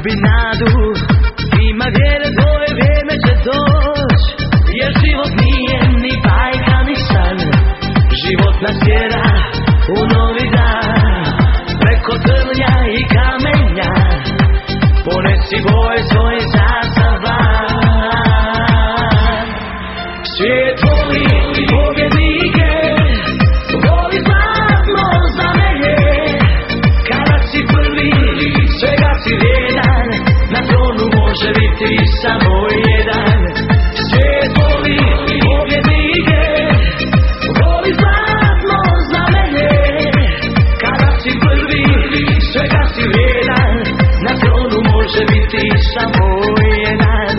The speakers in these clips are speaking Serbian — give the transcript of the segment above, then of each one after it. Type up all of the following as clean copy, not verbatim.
gubi nadu, ima vjere, tvoje vrijeme će doć, jer život nije ni bajka ni san. Život nas tjera u novi dan, preko trnja i kamenja, ponesi boje svoje za van. Svijet voli pobjednike, voli zlatno znamenje, kada si prvi, svega si vrijedan, na tronu može biti samo jedan. Svijet voli pobjednike, voli zlatno znamenje, kada si prvi, svega si vrijedan, na tronu može biti samo jedan.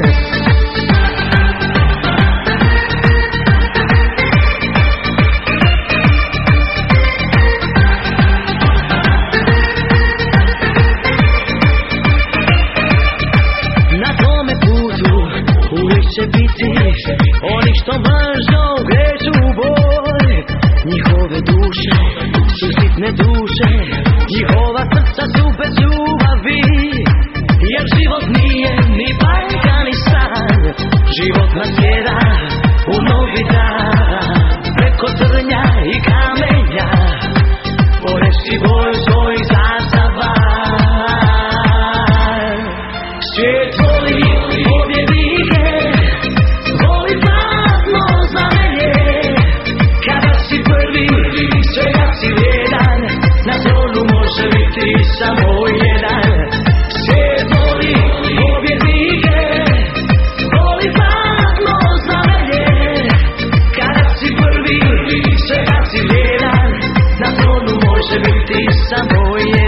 Uvijek će biti oni što mržno kreću u boj, njihove duše su sitne duše, njihova srca su bez ljubavi, jer život nije ni bajka ni san. Život nas tjera u novi dan, preko trnja i kamenja, ponesi boju svoj za van. Svijet voli pobjednike, voli zlatno znamenje, kada si prvi, svega si vrijedan, na tronu može biti samo jedan. Svijet voli pobjednike, voli zlatno znamenje, kada si prvi, svega si vrijedan, na tronu može biti samo jedan.